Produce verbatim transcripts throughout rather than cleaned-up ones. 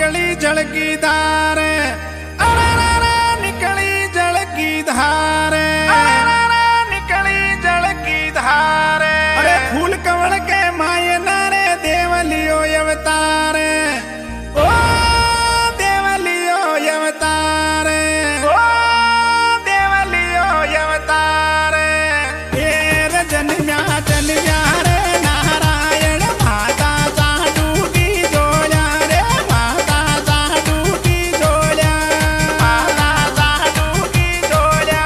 निकली जल की धार, निकली जल की धार, निकली जल की धार। अरे फूल कमल के माये नारे देवलियो अवतार, ओ देवलियो अवतार, ओ देवलियो अवतार। ये जन्म्या जन्म्या रे नारायण माता साधु की जोया रे, माता साधु की जोया, माता साधु की जोया।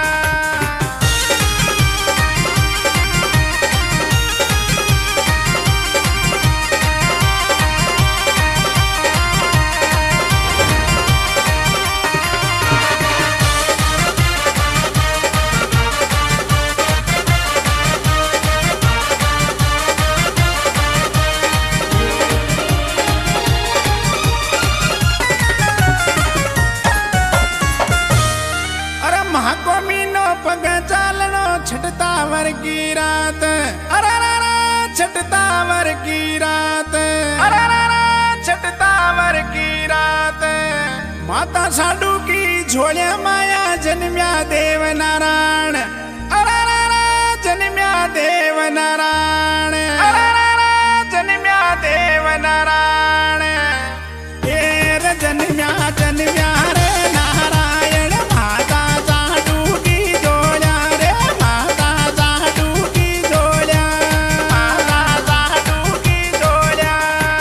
पग चालनो छठतावर की रात, अरे छठतावर की रात, अरे छठतावर की रात। माता साधु की झोलिया माया जन्म्या देव नारायण, अरे जन्म्या देव नारायण, अरे जन्म्या देव नारायण। ये जन्म्या जन्म्या रे नारायण माता साधु की जोया रे, माता साधु की जोया, माता साधु की जोया।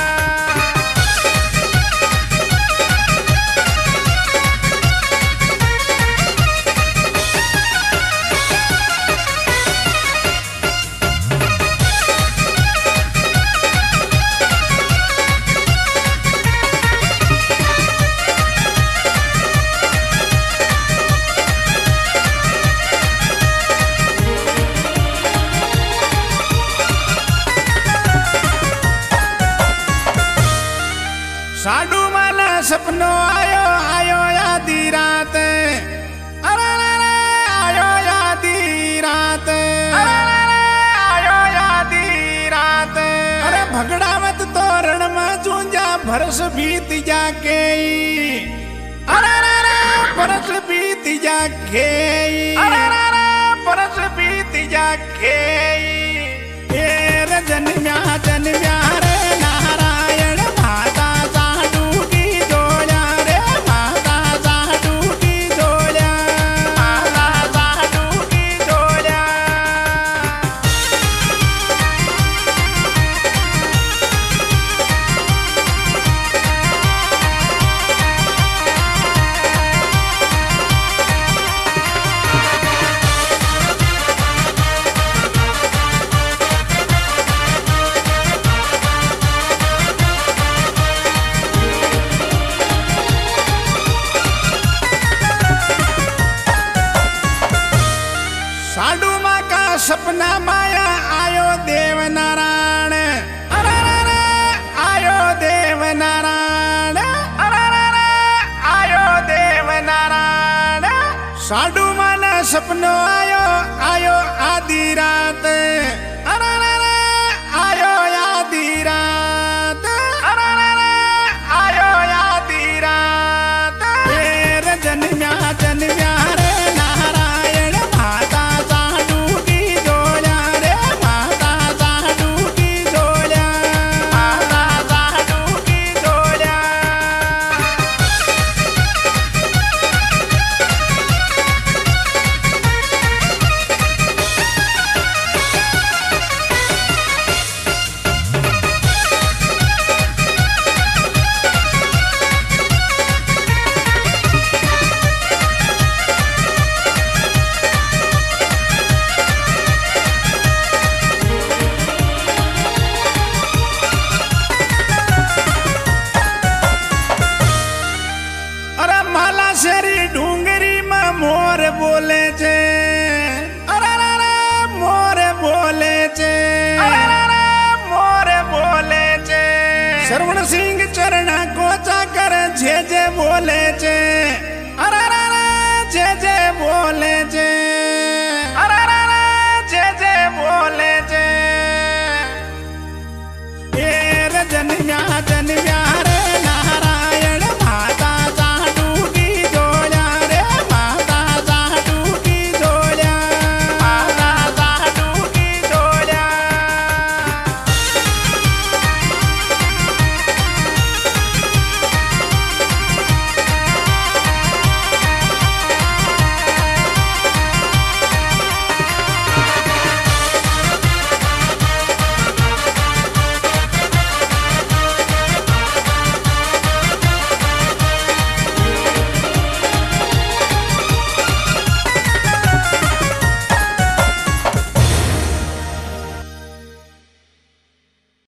साधु माना सपनो आयो आयो यादी रात, अरे आयो यादी रात, अरे आयो यादी रात। अरे भगड़ावत तोरण में चूंजा भरस बीत जाके, अरे परस बीत जाके, अरे परस बीत जाके। ये जन्म्या जन्म्या रे नारायण माता साधु की जोया रे, माता साधु की जोया, माता साधु की जोया। साधु माँ का सपना माया आयो देव नारायण, अरे आयो देव नारायण, अरे आयो देव नारायण। साधु माँ ना सपनो आयो आयो आधी रात, अरे आयो आधी रात, अरे आयो आधी रात। फिर जन्म्या जन्म्या रे नारायण माता साधु की जोया रे, माता साधु की जोया, माता साधु की जोया। बोले छे, अरे मोर बोले छे, अरे मोर बोले छे। श्रवण सिंह चरण को चाकर जे जे बोले छे।